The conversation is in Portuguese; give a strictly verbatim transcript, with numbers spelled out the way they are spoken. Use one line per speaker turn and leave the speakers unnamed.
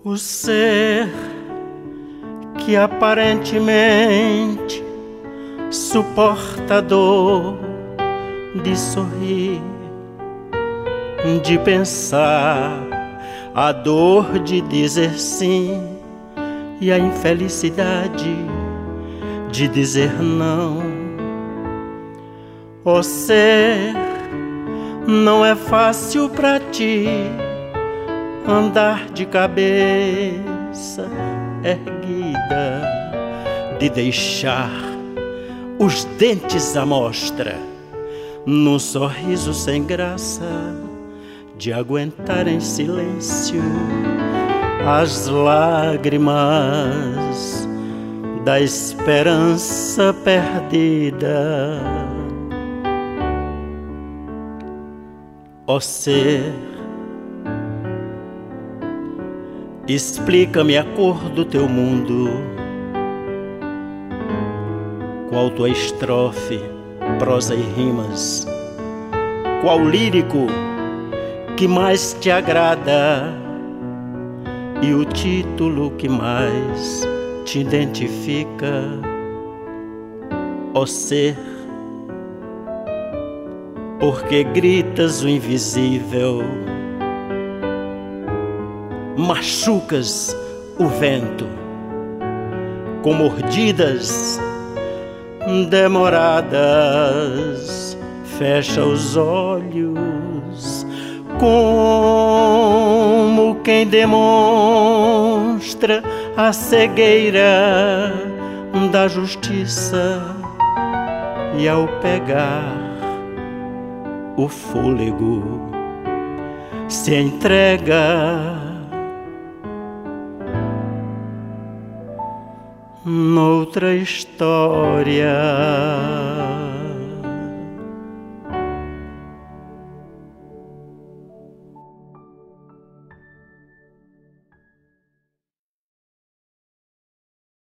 O ser que aparentemente suporta a dor de sorrir, de pensar, a dor de dizer sim e a infelicidade de dizer não. Ó ser, não é fácil pra ti andar de cabeça erguida, de deixar os dentes à mostra, num sorriso sem graça, de aguentar em silêncio as lágrimas da esperança perdida. Ó ser, explica-me a cor do teu mundo. Qual tua estrofe, prosa e rimas? Qual lírico que mais te agrada? E o título que mais te identifica? Ó ser, porque gritas o invisível, machucas o vento com mordidas demoradas, fecha os olhos como quem demonstra a cegueira da justiça, e ao pegar o fôlego se entrega noutra história.